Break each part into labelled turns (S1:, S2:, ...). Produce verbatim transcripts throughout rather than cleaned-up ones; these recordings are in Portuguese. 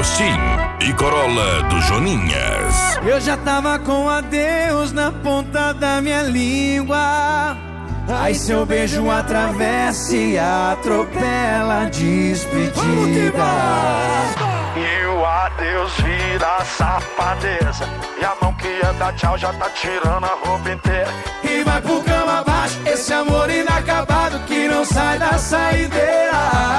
S1: D'Agostinho e Corolla do Joninhas.
S2: Eu já tava com adeus na ponta da minha língua. Aí seu beijo atravessa e atropela a despedida.
S3: E o adeus vira safadeza, e a mão que ia dar tchau já tá tirando a roupa inteira.
S2: E vai pro cama abaixo, esse amor inacabado que não sai da saideira.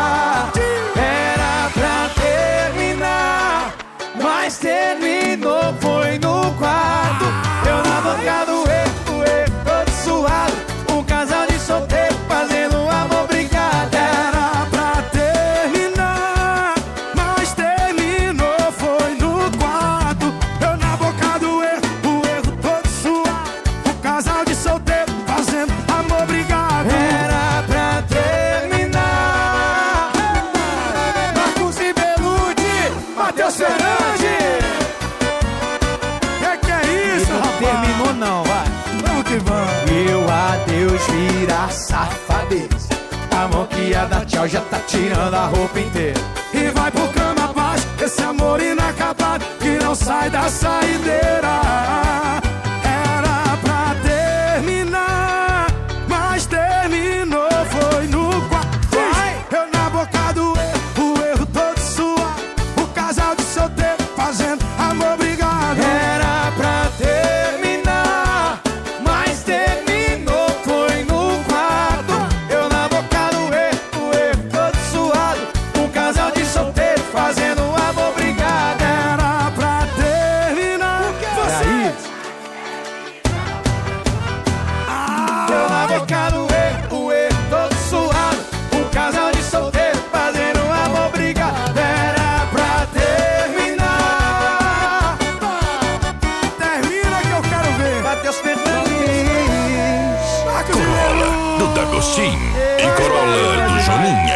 S2: Era pra terminar, mas terminou, foi no quarto. Eu na boca do erro, erro todo suado. Um casal de solteiro fazendo amor brigado. Era pra terminar, mas terminou, foi no quarto. Eu na boca do erro, o erro todo suado. Um casal de solteiro fazendo amor brigado. Era pra terminar. Marcos e Belucci, Matheus Fernandes. Que que é isso, rapaz? Terminou não, vai. Vamos que vamos. E o adeus vira safadeza. A mão que ia dar tchau já tá tirando a roupa inteira. E vai pro cama abaixo, esse amor inacabado que não sai da saideira. Era pra terminar, mas terminou, foi no quarto. Eu na boca do erro, o erro todo suado. O casal de solteiro fazendo amor brigado. Era pra terminar, mas terminou, foi no quarto. Eu na boca do erro, o erro todo suado. Um casal de solteiro fazendo amor brigado. Era pra terminar. Vocês! Eu na boca do erro, o erro todo suado. Um casal de solteiro fazendo amor brigado. Era pra terminar. Termina que eu quero ver. Matheus Fernandes,
S1: Corolla do D'Agostinho e Corolla do Joninhas.